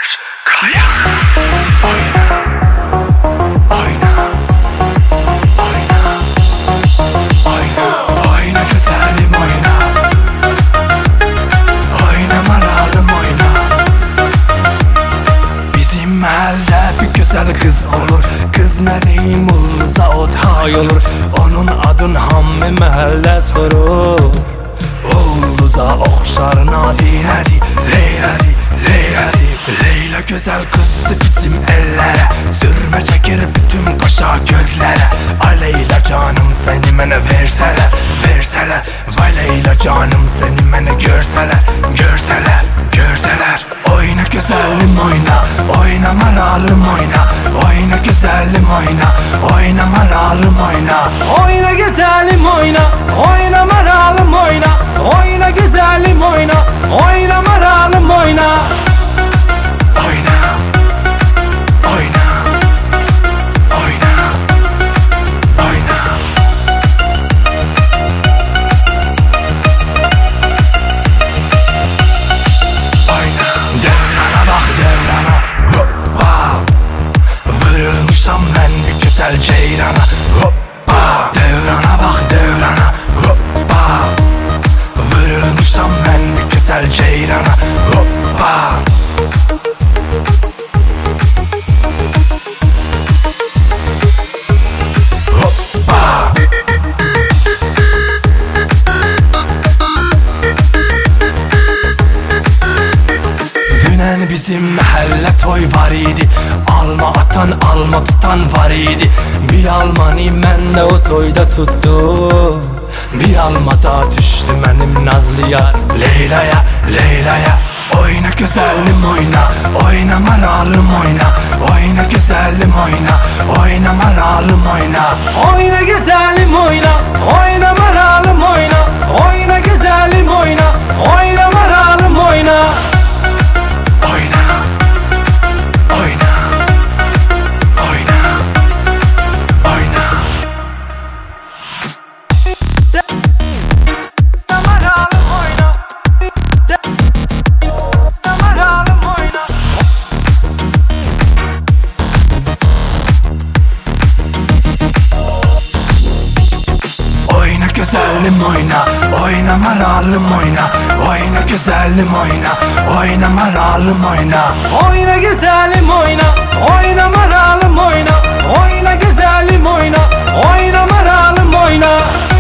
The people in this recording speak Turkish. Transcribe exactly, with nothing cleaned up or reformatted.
Kayır, kayır. Oyna, oyna, oyna, oyna, oyna güzelim oyna. Oyna maralım oyna. Bizim mahallede bir güzel kız olur. Kız ne diyeyim ulluza o tay olur. Onun adın hammi mahalle sorur. Ulluza okşar nadinedir, Leyla'di, Leyla'di. Leyla güzel kızdı bizim ellere. Sürme çekir bütün kaşa gözlere. Ay Leyla canım seni mene verseler, verseler. Vay Leyla canım seni mene görseler, görseler, görseler. Oyna güzelim oyna, oyna maralım oyna. Oyna güzelim oyna, oyna maralım oyna. Oyna güzelim oyna, oyna maralım oyna. Oyna güzelim oyna, oyna maralım oyna. Oyna, oyna, oyna, oyna. Oyna. Devrana bak devrana, hoppa. Vırılmışam ben bir güzel ceyrana, hoppa. Devrana bak devrana, hoppa. Vırılmışam ben bir güzel ceyrana, hoppa. Hoppa. Dünen bizim mahalle toy var idi. Alma atan alma tutan var idi. Bir almani men de o toyda tuttu. Bir alma da düştü benim Nazlı'ya, Leyla'ya, Leyla'ya. Oyna güzelim oyna, oyna maralım oyna. Oyna güzelim oyna, oyna maralım oyna. Oyna güzelim oyna, oyna maralım oyna. Oyna güzelim oyna, oyna maralım oyna. Oyna, oyna, oyna, oyna. Maralım oyna. Maralım oyna. Oyna güzelim oyna, oyna maralım oyna. Oyna güzelim oyna, oyna maralım oyna. Oyna güzelim oyna, oyna maralım oyna. Oyna güzelim oyna, oyna maralım oyna.